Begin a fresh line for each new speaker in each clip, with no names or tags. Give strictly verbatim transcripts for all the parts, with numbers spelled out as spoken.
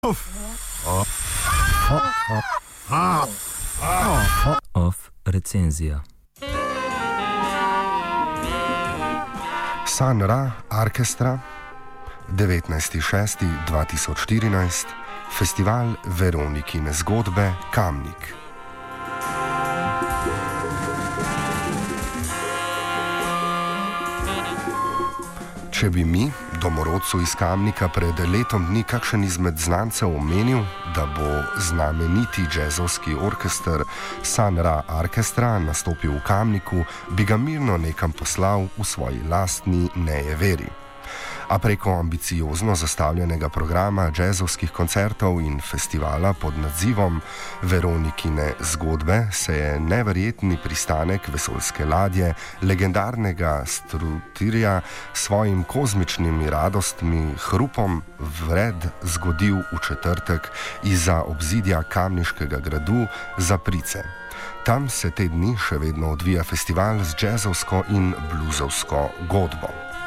Off recenzija.
San Ra Orkestra, devetnajsti šesti dva tisoč štirinajst, festival Veronikine zgodbe Kamnik. Če bi mi, domorodcu iz Kamnika, pred letom dni kakšen izmed znancev omenil, da bo znameniti džezovski orkester San Ra Orkestra nastopil v Kamniku, bi ga mirno nekam poslal v svoji lastni nejeveri. A preko ambiciozno zastavljenega programa džezovskih koncertov in festivala pod nazivom Veronikine zgodbe se je neverjetni pristanek vesoljske ladje legendarnega Strutirja s svojim kozmičnimi radostmi hrupom vred zgodil v četrtek izza obzidja kamniškega gradu Zaprice. Tam se te dni še vedno odvija festival z džezovsko in bluzovsko godbo.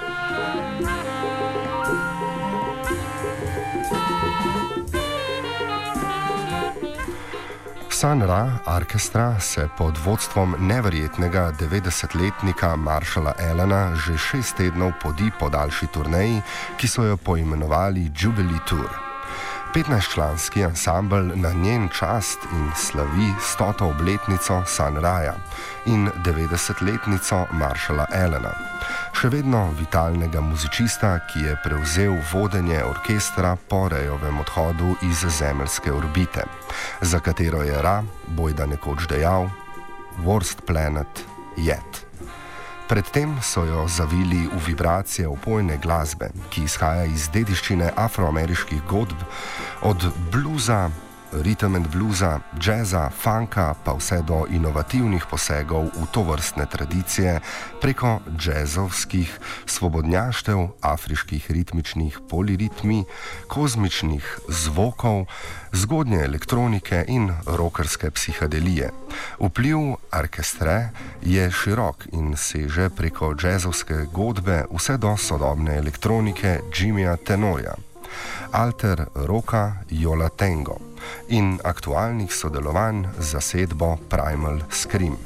San Ra Orkestra se pod vodstvom neverjetnega devetdesetletnika Marshalla Allena že šest tednov podi po daljši turneji, ki so jo poimenovali Jubilee Tour. petnajstčlanski ansambel na njen čast in slavi stoto obletnico San Raja in devetdesetletnico Marshalla Allena, še vedno vitalnega muzičista, ki je prevzel vodenje orkestra po Rayovem odhodu iz zemeljske orbite, za katero je Ra bojda nekoč dejal: "Worst planet yet." Predtem so jo zavili v vibracije opojne glasbe, ki izhaja iz dediščine afroameriških godb, od bluza, rhythm and bluza, džeza, funka pa vse do inovativnih posegov v tovrstne tradicije preko džezovskih svobodnjaštev, afriških ritmičnih poliritmi, kozmičnih zvokov, zgodnje elektronike in rockerske psihadelije. Vpliv orkestre je širok in seže preko džezovske godbe vse do sodobne elektronike Jimmyja Tenorja, alter rocka Yola Tengo in aktualnih sodelovanj z zasedbo Primal Scream.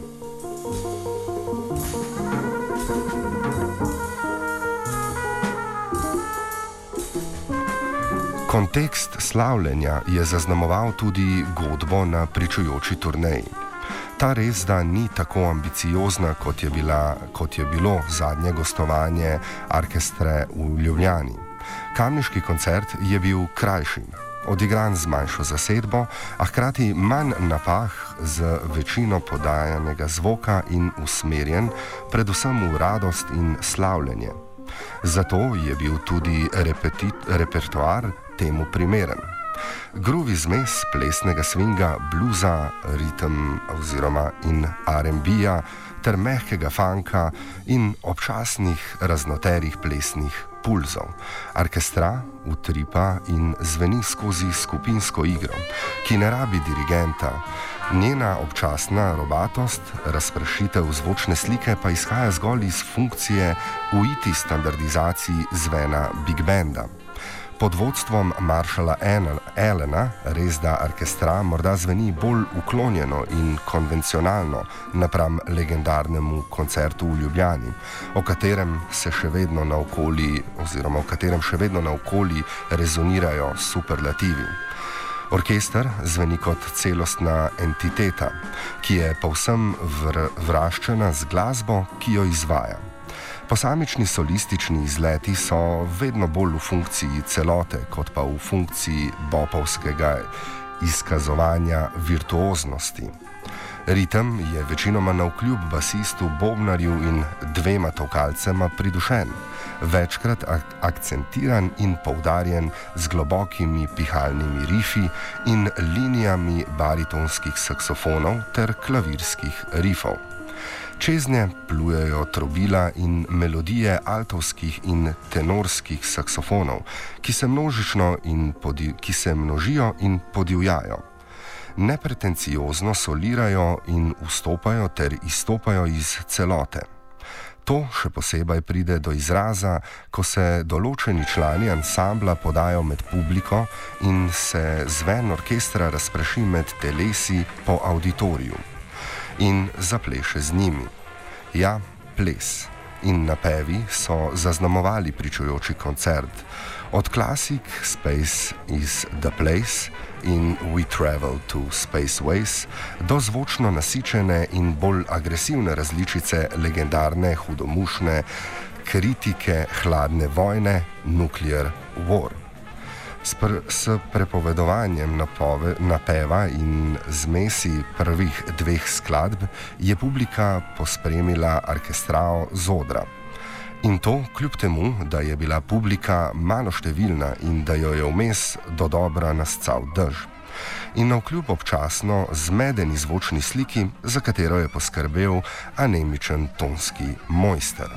Kontekst slavljenja je zaznamoval tudi godbo na pričujoči turneji. Ta res da ni tako ambiciozna, kot je, bila, kot je bilo zadnje gostovanje orkestre v Ljubljani. Kamniški koncert je bil krajši, odigran z manjšo zasedbo, a hkrati manj napah z večino podajanega zvoka in usmerjen predvsem v radost in slavljenje. Zato je bil tudi repetit, repertoar temu primeren. Groovy zmes plesnega swinga, bluza, ritem oziroma in R and B-ja ter mehkega funka in občasnih raznoterih plesnih pulzov. Orkestra utripa in zveni skozi skupinsko igro, ki ne rabi dirigenta. Njena občasna robatost, razprašitev zvočne slike pa izhaja zgolj iz funkcije uiti standardizaciji zvena Big Banda. Pod vodstvom Marshalla Allena res da orkestra morda zveni bolj uklonjeno in konvencionalno napram legendarnemu koncertu v Ljubljani, o katerem se še vedno naokoli oziroma o katerem še vedno naokoli rezonirajo superlativi. Orkester zveni kot celostna entiteta, ki je povsem vr- vraščena z glasbo, ki jo izvaja. Posamični solistični izleti so vedno bolj v funkciji celote, kot pa v funkciji bopovskega izkazovanja virtuoznosti. Ritem je večinoma navkljub basistu, bobnarju in dvema tokalcema pridušen, večkrat ak- akcentiran in poudarjen z globokimi pihalnimi rifi in linijami baritonskih saksofonov ter klavirskih rifov. Čeznje plujejo trobila in melodije altovskih in tenorskih saksofonov, ki se množično in podi, ki se množijo in podivjajo. Nepretenciozno solirajo in vstopajo ter izstopajo iz celote. To še posebej pride do izraza, ko se določeni člani ansambla podajo med publiko in se zven orkestra razpraši med telesi po auditoriju in zapleše z njimi. Ja, ples in napevi so zaznamovali pričujoči koncert. Od klasik Space is the Place in We Travel to Spaceways do zvočno nasičene in bolj agresivne različice legendarne hudomušne kritike hladne vojne Nuclear War. S, pr s prepovedovanjem napove, napeva in zmesi prvih dveh skladb je publika pospremila orkestrao z odra. In to kljub temu, da je bila publika maloštevilna in da jo je vmes dodobra nascal dež. In navkljub občasno zmedeni zvočni sliki, za katero je poskrbel anemičen tonski mojster.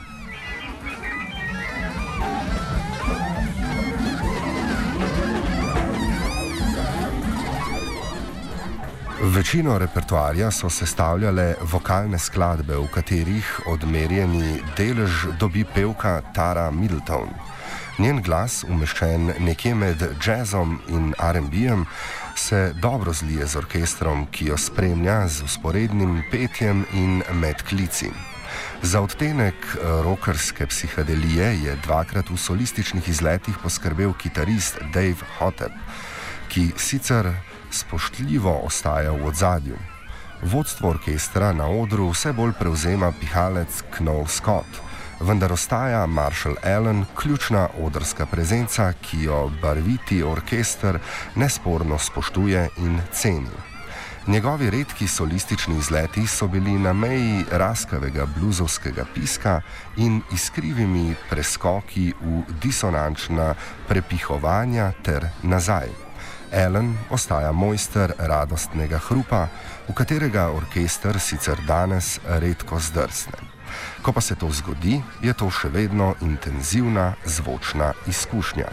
Večino repertoarja so sestavljale vokalne skladbe, v katerih odmerjeni delež dobi pevka Tara Middleton. Njen glas, umeščen nekje med jazzom in R and B-jem, se dobro zlije z orkestrom, ki jo spremlja z vzporednim petjem in medklici. Za odtenek rockerske psihadelije je dvakrat v solističnih izletih poskrbel kitarist Dave Hotep, ki sicer spoštljivo ostaja v odzadju. Vodstvo orkestra na odru vse bolj prevzema pihalec Knoll Scott, vendar ostaja Marshall Allen ključna odrska prezenca, ki jo barviti orkester nesporno spoštuje in ceni. Njegovi redki solistični izleti so bili na meji raskavega bluzovskega piska in iskrivimi preskoki v disonančna prepihovanja ter nazaj. Allen ostaja mojster radostnega hrupa, v katerega orkester sicer danes redko zdrsne. Ko pa se to zgodi, je to še vedno intenzivna zvočna izkušnja.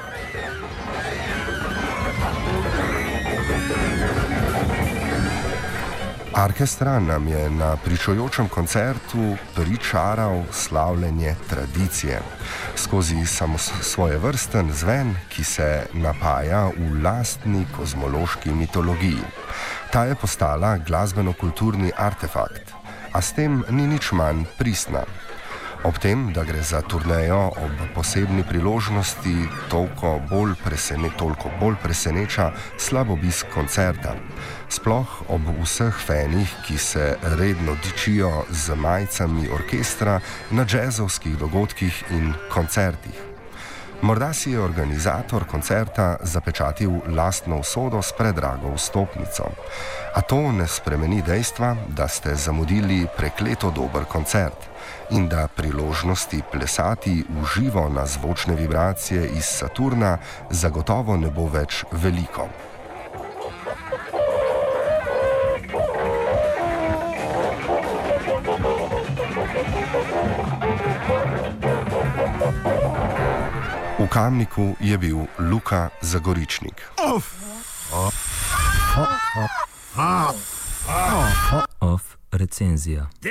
Orkestra nam je na pričujočem koncertu pričaral slavljenje tradicije skozi samo svojevrsten zven, ki se napaja v lastni kozmološki mitologiji. Ta je postala glasbeno-kulturni artefakt, a s tem ni nič manj pristna. Ob tem, da gre za turnejo ob posebni priložnosti, toliko bolj, presene, toliko bolj preseneča slab obisk koncerta. Sploh ob vseh fanih, ki se redno dičijo z majicami orkestra na džezovskih dogodkih in koncertih. Morda si je organizator koncerta zapečatil lastno usodo s predrago vstopnico. A to ne spremeni dejstva, da ste zamudili prekleto dober koncert in da priložnosti plesati v živo na zvočne vibracije iz Saturna zagotovo ne bo več veliko. V Kamniku je bil Luka Zagoričnik.
Off recenzija.